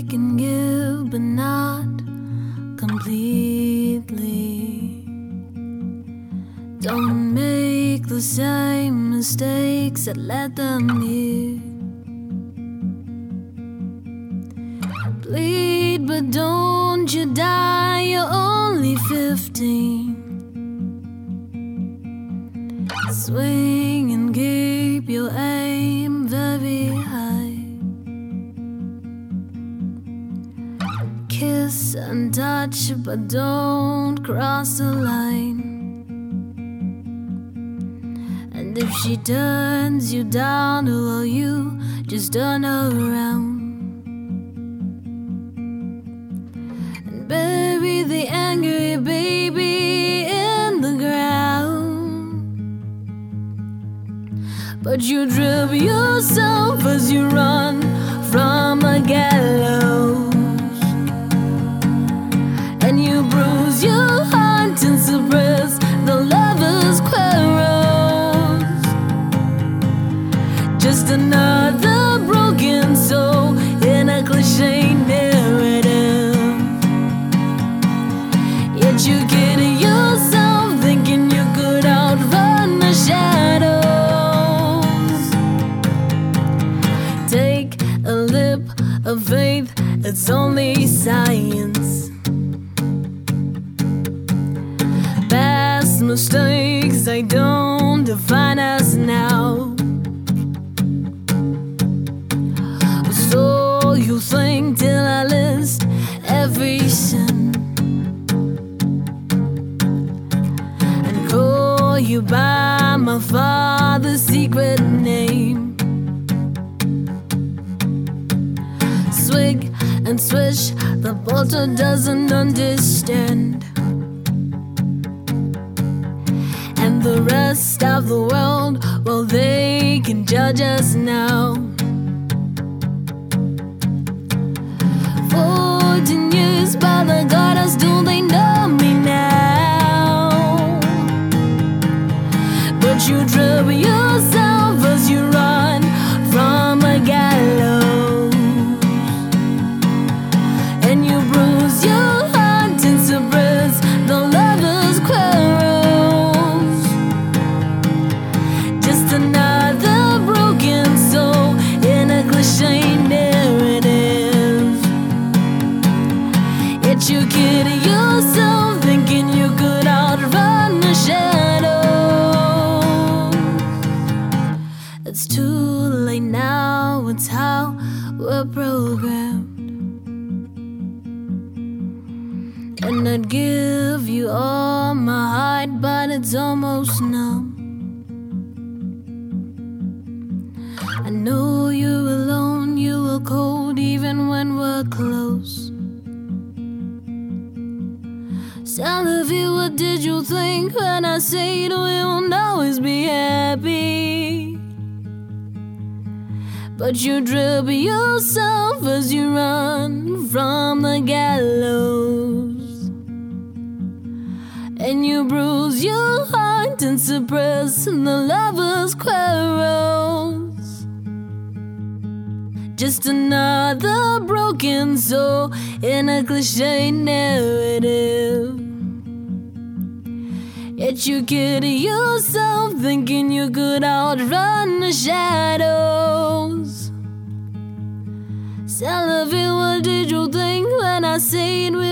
can give, but not completely. Don't make the same mistakes that led them here. Bleed, but don't you die, you're only 15. Swing and keep your aim very high. Kiss and touch, but don't cross the line. And if she turns you down, well, you just turn around and bury the angry baby in the ground. But you trip yourself as you run from a gallows, and you bruise your heart and suppress the lover's quarrels. Just another broken soul in a cliche narrative. Yet you kidding yourself thinking you could outrun the shadows. Take a leap of faith, it's only science. Past mistakes, they don't define us now. So you think till I list every sin and call you by my father's secret name. Swig and swish, the porter doesn't understand, and the rest of the world, well, they can judge us now. 14 years by the goddess, do they know me now? But you trip yourself as you run from a gallows, and you bruise your heart and suppress the lover's quarrels. Just another broken soul in a cliche narrative. Yet you kidding yourself thinking you could outrun the shadows. It's too late now, it's how we're programmed. And I'd give you all my heart, but it's almost numb. I know you're alone, you were cold even when we're close. Salavi, what did you think when I said we won't always be happy? But you trip yourself as you run from the gallows, and you bruise your heart and suppress the lover's quarrels. Just another broken soul in a cliche narrative. Yet you kidding yourself thinking you could outrun the shadows. Salavi, what did you think when I said we